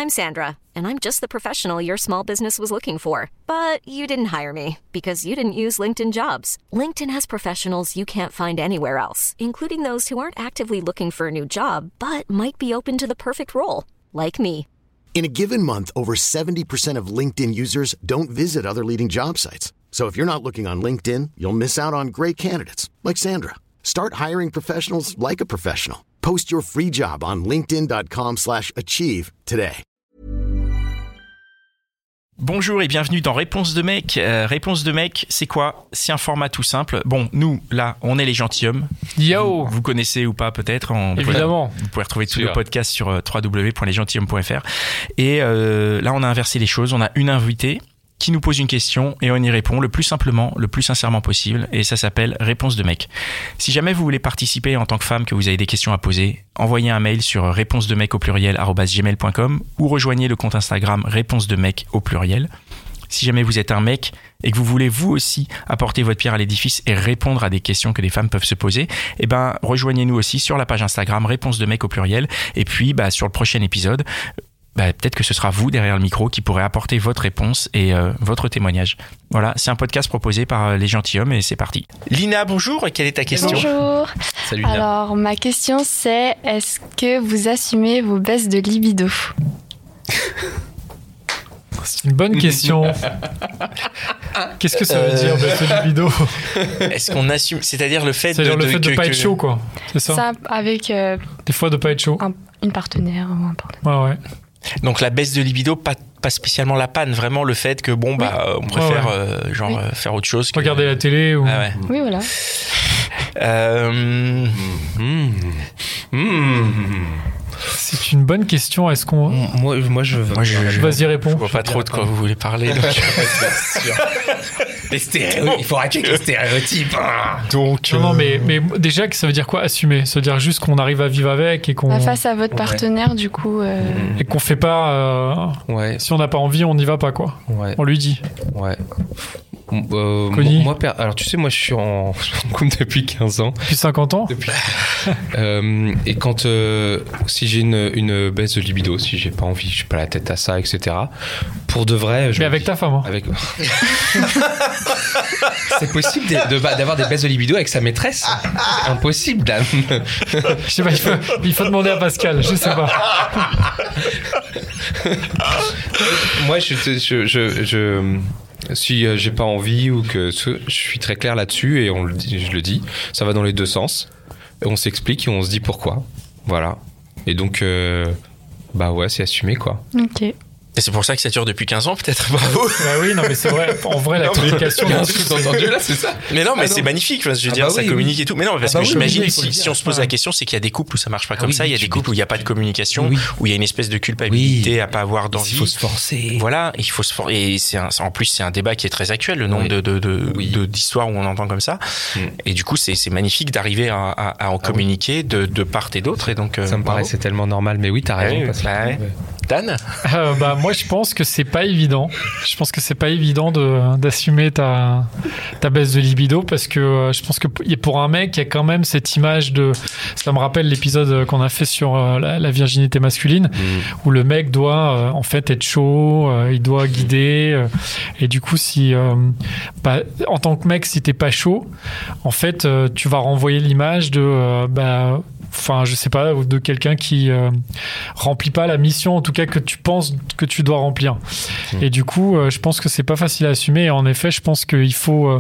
I'm Sandra, and I'm just the professional your small business was looking for. But you didn't hire me because you didn't use LinkedIn Jobs. LinkedIn has professionals you can't find anywhere else, including those who aren't actively looking for a new job, but might be open to the perfect role, like me. In a given month, over 70% of LinkedIn users don't visit other leading job sites. So if you're not looking on LinkedIn, you'll miss out on great candidates like Sandra. Start hiring professionals like a professional. Post your free job on linkedin.com/achieve today. Bonjour et bienvenue dans Réponse de mec. Réponse de mec, c'est quoi ? C'est un format tout simple. Bon, nous, là, on est les gentilshommes. Yo ! Vous connaissez ou pas peut-être. Évidemment. Vous pouvez retrouver tous nos podcasts sur www.lesgentilhommes.fr. Et là, on a inversé les choses. On a une invitée qui nous pose une question et on y répond le plus simplement, le plus sincèrement possible. Et ça s'appelle Réponse de mec. Si jamais vous voulez participer en tant que femme, que vous avez des questions à poser, envoyez un mail sur réponsedemec@gmail.com ou rejoignez le compte Instagram Réponse de mec au pluriel. Si jamais vous êtes un mec et que vous voulez vous aussi apporter votre pierre à l'édifice et répondre à des questions que les femmes peuvent se poser, eh ben, rejoignez-nous aussi sur la page Instagram Réponse de mec au pluriel. Et puis, sur le prochain épisode, peut-être que ce sera vous derrière le micro qui pourrez apporter votre réponse et votre témoignage. Voilà, c'est un podcast proposé par les gentilshommes et c'est parti. Lina, bonjour, quelle est ta question ? Bonjour. Salut Lina. Alors, ma question c'est, est-ce que vous assumez vos baisses de libido ? C'est une bonne question. Qu'est-ce que ça veut dire, baisse de libido ? Est-ce qu'on assume, c'est-à-dire le fait C'est-à-dire le fait de ne pas être chaud, quoi. C'est ça ? Ça, avec Des fois, de ne pas être chaud. une partenaire ou un partenaire. Ouais. Donc la baisse de libido, pas spécialement la panne, vraiment le fait que on préfère faire autre chose que regarder la télé ou... Oui, voilà. C'est une bonne question. Est-ce qu'on... Moi, je Vas-y, réponds. Je vois pas trop de quoi vous voulez parler. Donc... Les stéréotypes, il faut arrêter avec les stéréotypes. Donc, non, mais déjà, ça veut dire quoi, assumer ? Ça veut dire juste qu'on arrive à vivre avec et qu'on... Face à votre partenaire, du coup... Et qu'on fait pas... Si on n'a pas envie, on n'y va pas, quoi. Ouais. On lui dit. Ouais. Alors tu sais, moi je suis en couple depuis 15 ans. Depuis 50 ans. Et quand si j'ai une baisse de libido, si j'ai pas envie, je suis pas la tête à ça, etc. Pour de vrai. Mais avec ta femme. Avec. C'est possible d'avoir des baisses de libido avec sa maîtresse ? Impossible, Dan. Je sais pas, il faut demander à Pascal, je sais pas. Moi, si j'ai pas envie ou que je suis très clair là-dessus et je le dis, ça va dans les deux sens. Et on s'explique et on se dit pourquoi. Voilà. Et donc, c'est assumé, quoi. Ok. Et c'est pour ça que ça dure depuis 15 ans, peut-être. Bravo. Oui, non, mais c'est vrai. En vrai, la communication. Il y a un truc entendu là, c'est ça. Mais non, mais c'est magnifique. Je veux dire, ça communique et tout. Mais non, parce que j'imagine, si on se pose la question, c'est qu'il y a des couples où ça marche pas comme ça. Il y a des couples où il n'y a pas de communication, où il y a une espèce de culpabilité à pas avoir d'envie. Il faut se forcer. Voilà, il faut se forcer. Et en plus, c'est un débat qui est très actuel, le nombre d'histoires où on entend comme ça. Et du coup, c'est magnifique d'arriver à en communiquer de part et d'autre. Et donc, ça me paraissait tellement normal. Mais oui, t'as raison. Dan ? Moi, je pense que c'est pas évident. Je pense que c'est pas évident d'assumer ta baisse de libido parce que je pense que pour un mec, il y a quand même cette image de. Ça me rappelle l'épisode qu'on a fait sur la virginité masculine où le mec doit en fait être chaud, il doit guider. Et du coup, si en tant que mec, si t'es pas chaud, en fait, tu vas renvoyer l'image de. Je sais pas, de quelqu'un qui remplit pas la mission, en tout cas que tu penses que tu dois remplir. Et du coup, je pense que c'est pas facile à assumer. Et en effet, je pense qu'il faut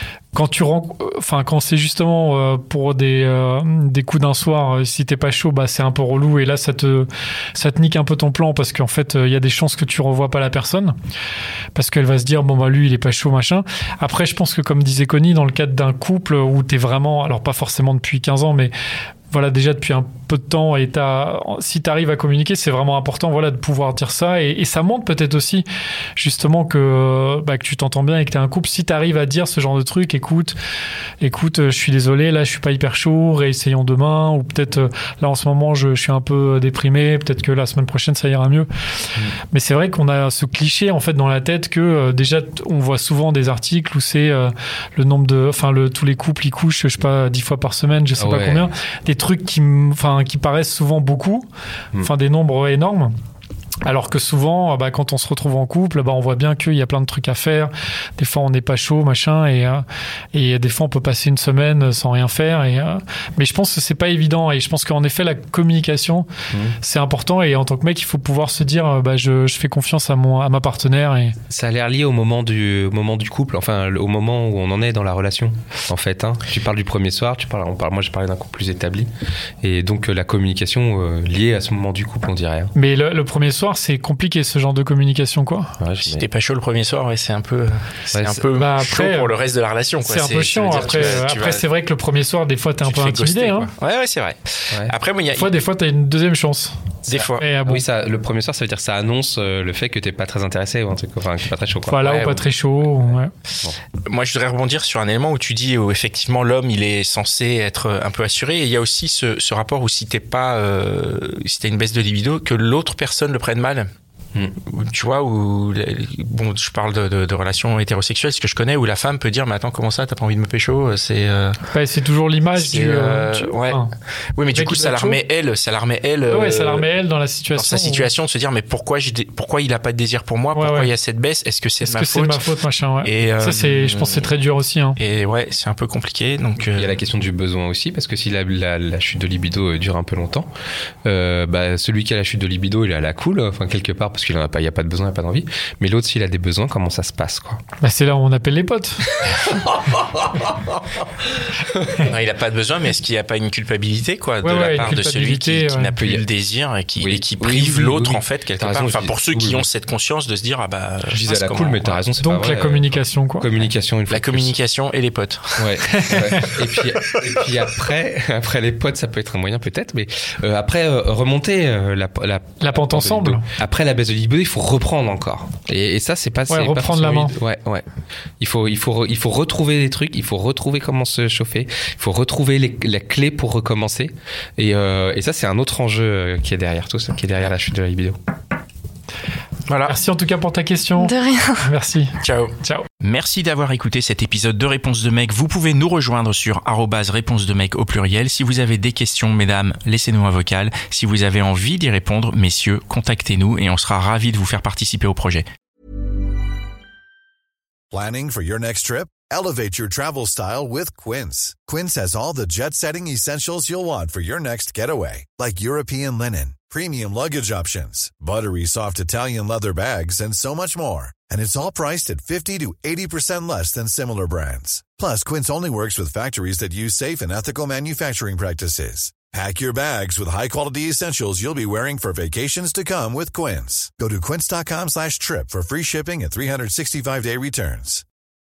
quand c'est justement pour des coups d'un soir, si t'es pas chaud, c'est un peu relou. Et là, ça te nique un peu ton plan parce qu'en fait, il y a des chances que tu revois pas la personne parce qu'elle va se dire lui, il est pas chaud, machin. Après, je pense que comme disait Connie, dans le cadre d'un couple où t'es vraiment, alors pas forcément depuis 15 ans, mais voilà, déjà depuis un peu de temps, et si tu arrives à communiquer, c'est vraiment important, voilà, de pouvoir dire ça, et ça montre peut-être aussi justement que tu t'entends bien et que tu es un couple. Si tu arrives à dire ce genre de truc, écoute, je suis désolé, là je suis pas hyper chaud, réessayons demain, ou peut-être là en ce moment je suis un peu déprimé, peut-être que la semaine prochaine ça ira mieux. Mais c'est vrai qu'on a ce cliché en fait dans la tête que déjà on voit souvent des articles où c'est le nombre de, tous les couples ils couchent, je sais pas, 10 fois par semaine, je sais pas combien, des trucs qui paraissent souvent beaucoup, des nombres énormes. Alors que souvent, quand on se retrouve en couple, on voit bien qu'il y a plein de trucs à faire. Des fois, on n'est pas chaud, machin, et des fois, on peut passer une semaine sans rien faire. Mais je pense que c'est pas évident. Et je pense qu'en effet, la communication, c'est important. Et en tant que mec, il faut pouvoir se dire, je fais confiance à ma partenaire. Et... Ça a l'air lié au moment du couple, enfin, au moment où on en est dans la relation, en fait. Hein. Tu parles du premier soir, moi, j'ai parlé d'un couple plus établi. Et donc, la communication liée à ce moment du couple, on dirait. Hein. Mais le premier soir, c'est compliqué ce genre de communication, quoi. Ouais, si t'es pas chaud le premier soir, c'est un peu chaud pour le reste de la relation, quoi. C'est un peu chiant. Après, c'est vrai que le premier soir, des fois, t'es un peu intimidé. Hein. Ouais, c'est vrai. Ouais. Après, des fois, t'as une deuxième chance. Des fois. Oui, le premier soir, ça veut dire que ça annonce le fait que t'es pas très intéressé ou un truc, enfin, que t'es pas très chaud, quoi. Voilà, ou pas très chaud. Ouais. Bon. Moi, je voudrais rebondir sur un élément où tu dis où effectivement l'homme, il est censé être un peu assuré. Et il y a aussi ce rapport où si t'as une baisse de libido, que l'autre personne le prenne mal. Tu vois, je parle de relations hétérosexuelles, ce que je connais, où la femme peut dire, mais attends, comment ça, t'as pas envie de me pécho? C'est toujours l'image du. Ouais. Oui, mais du coup, ça la remet elle. Ouais, ça la remet elle dans la situation. Dans sa situation, de se dire, mais pourquoi il a pas de désir pour moi? Pourquoi il y a cette baisse? Est-ce que c'est de ma faute? C'est de ma faute, machin, ouais. Et ça, je pense que c'est très dur aussi, hein. Et ouais, c'est un peu compliqué, donc. Il y a la question du besoin aussi, parce que si la chute de libido dure un peu longtemps, celui qui a la chute de libido, il est à la cool, enfin, quelque part, parce qu'il en a pas, il y a pas de besoin, il n'y a pas d'envie. Mais l'autre, s'il a des besoins, comment ça se passe, quoi? C'est là où on appelle les potes. Non, il n'a pas de besoin, mais est-ce qu'il n'y a pas une culpabilité, quoi, de la part de celui qui n'a plus le désir et qui prive l'autre, en fait, quelque part. Enfin, pour ceux qui ont cette conscience de se dire, je disais à la cool, mais t'as raison, c'est donc pas vrai. Donc la communication, quoi. La communication et les potes. Ouais. Et puis après les potes, ça peut être un moyen peut-être, mais après remonter la pente ensemble. Après la baisse de libido, il faut reprendre encore. Et ça, c'est pas. Reprendre la main. Ouais. Il faut retrouver des trucs. Il faut retrouver comment se chauffer. Il faut retrouver la clé pour recommencer. Et ça, c'est un autre enjeu qui est derrière tout ça, qui est derrière la chute de la libido. Voilà. Merci en tout cas pour ta question. De rien. Merci. Ciao. Merci d'avoir écouté cet épisode de Réponse de Mec. Vous pouvez nous rejoindre sur @réponse de mec au pluriel. Si vous avez des questions, mesdames, laissez-nous un vocal. Si vous avez envie d'y répondre, messieurs, contactez-nous et on sera ravis de vous faire participer au projet. Planning for your next trip? Elevate your travel style with Quince. Quince has all the jet-setting essentials you'll want for your next getaway, like European linen, premium luggage options, buttery soft Italian leather bags, and so much more. And it's all priced at 50 to 80% less than similar brands. Plus, Quince only works with factories that use safe and ethical manufacturing practices. Pack your bags with high-quality essentials you'll be wearing for vacations to come with Quince. Go to quince.com/trip for free shipping and 365-day returns.